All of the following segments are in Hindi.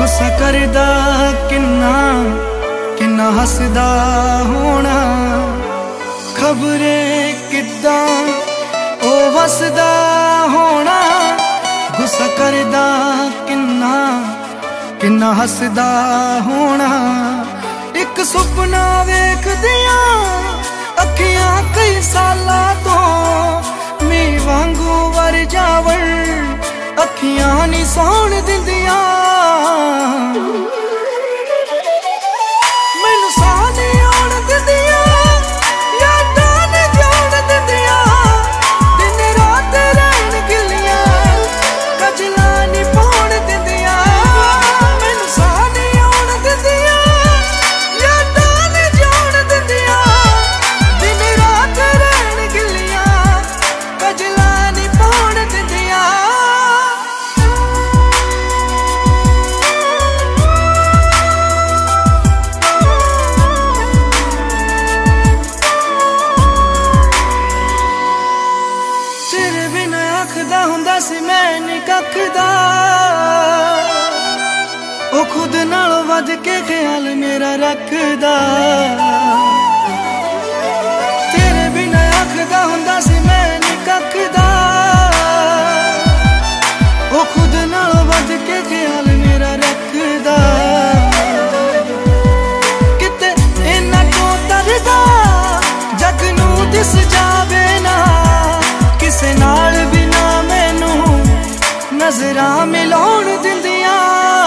गुस्सा करदा किन्ना किन्ना हसदा होना, खबरे किद्दां ओ वसदा होना। गुस्सा करदा किन्ना किन्ना हसदा होना। एक सुपना वेखदियां अखियां कई सालां तो मीं वांगू वर जावण अखियां नी सौण दिंदियां। मैनू साह नहीं आउण दिंदियां, यादां ने जाउण दिंदियां। दिन रात रहण गिलियां, कजलां नी पाउण दिंदियां। मैनू साह नहीं आउण दिंदियां, यादां ने जाउण दिंदियां। दिन रात रहण गिलियां, कजलां नी पाउण दिंदियां। आखदा हुंदा सी मैं नी कखदा, ओ खुद नालों वध के ख्याल मेरा रखदा। तेरे बिना आखदा हुंदा सी मैं नी कखदा, ओ खुद नालों वध के ख्याल मेरा रखदा। किते इन्ना तो तरदा जग नूं दिस जावे ना, किसे नाल भी नजरां मिलाउण दिंदियां।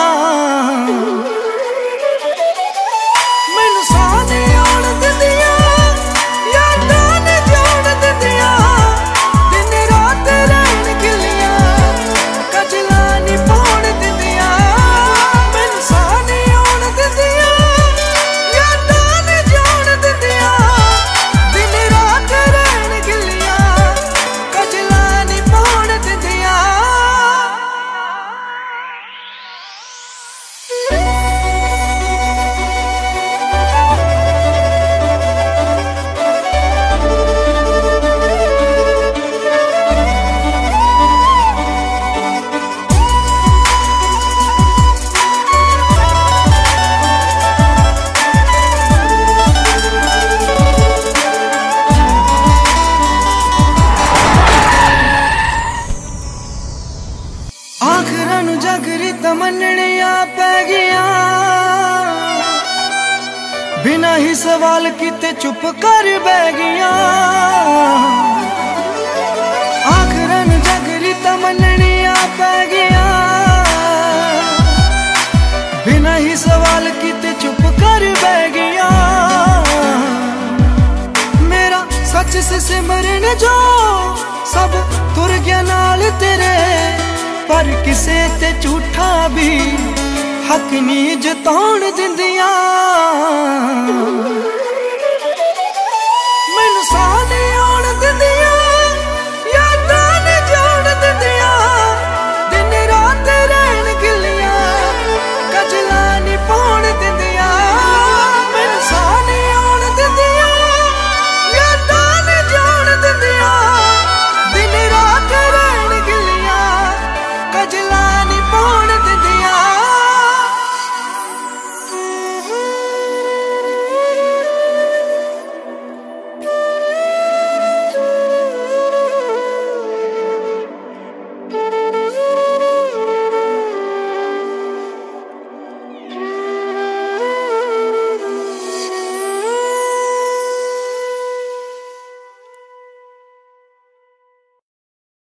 मैनू साह नहीं आउण दिंदियां, यादां ने जाउण दिंदियां। दिन रात रहण गिलियां, कजलां नी पाउण दिंदियां। मैनू साह नहीं आउण दिंदियां, यादां ने जाउण दिंदियां। दिन रात रहण गिलियां, कजलां नी पाउण दिंदियां। आखिरां नूं जागरी तमन्नियां पै गियां, बिना ही सवाल कीते चुप कर बह गियां। आखिरां नूं जागरी तमन्नियां पै गियां, बिना ही सवाल कीते चुप कर बह गियां। मेरा सच से सिमरन जो सब तुर गया नाल तेरे, पर किसे ते झूठा भी हक नहीं जताउण दिंदियां।